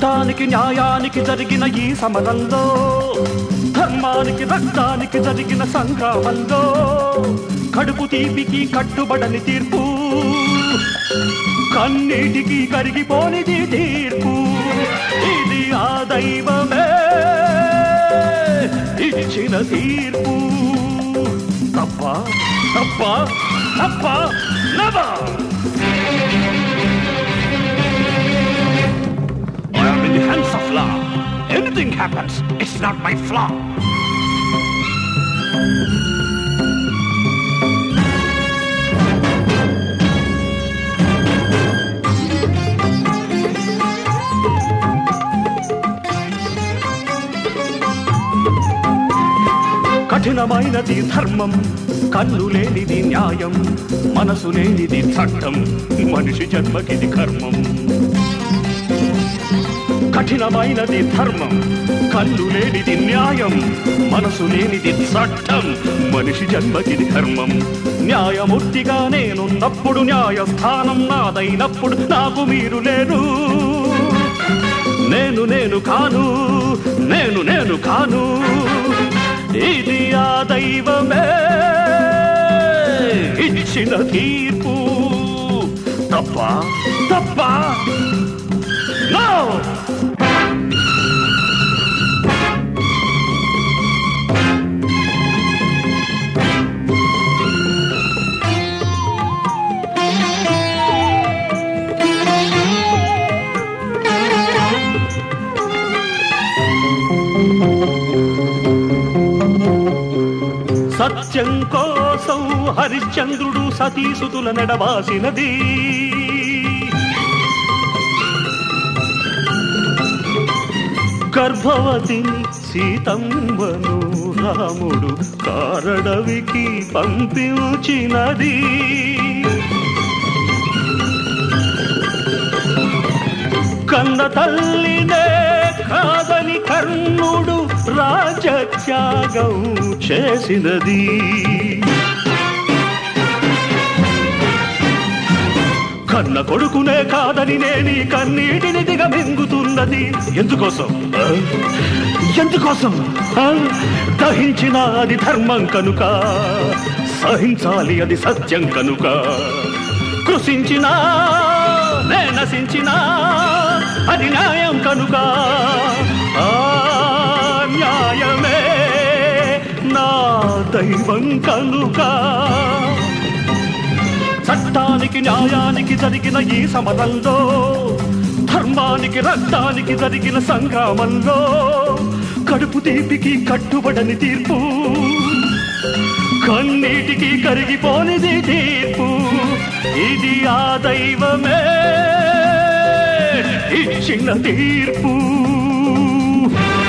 చట్టానికి న్యాయానికి జరిగిన ఈ సమరంలో, ధర్మానికి రక్తానికి జరిగిన సంగ్రామంలో, కడుపు తీపికి కట్టుబడని తీర్పు, కన్నీటికి కరిగిపోనిది తీర్పు. ఇది ఆ దైవమే ఇచ్చిన తీర్పు. తప్ప తప్ప తప్ప never. I am in the hands of law. Anything happens, it's not my flaw. కఠినమైనది ధర్మం, కన్ను లేనిది న్యాయం, మనసు లేనిది చట్టం, మనిషి జన్మకిది కర్మం. కఠినమైనది ధర్మం, కన్ను లేనిది న్యాయం, మనసు లేనిది చట్టం, మనిషి జన్మకిది కర్మం. న్యాయమూర్తిగా నేనున్నప్పుడు, న్యాయస్థానం నాదైనప్పుడు నాకు మీరు లేరు. నేను కాను, నేను కాను. ఇది ఆ దైవమే ఇచ్చిన తీర్పు. తప్ప తప్ప నో. సత్యం కోసం హరిశ్చంద్రుడు సతీసుతుల నెడబాసినది. గర్భవతిని సీతమ్మను రాముడు కారడవికి పంపించినది. కన్న తల్లినే కాదని కర్ణుడు రాజత్యాగం చేసినది. కన్న కొడుకునే కాదని నేని కన్నీటిని దిగమింగుతున్నది. ఎందుకోసం? దహించిన అది ధర్మం కనుక, సహించాలి అది సత్యం కనుక. కృషించినా నశించినా అది న్యాయం కనుక. ఆ న్యాయమే నా దైవం కనుక. చట్టానికి న్యాయానికి జరిగిన ఈ సమరంలో, ధర్మానికి రక్తానికి జరిగిన సంగ్రామంలో, కడుపు తీపికి కట్టుబడని తీర్పు, కన్నీటికి కరిగిపోనిది తీర్పు. ఇది ఆ దైవమే ఇచ్చిన తీర్పు.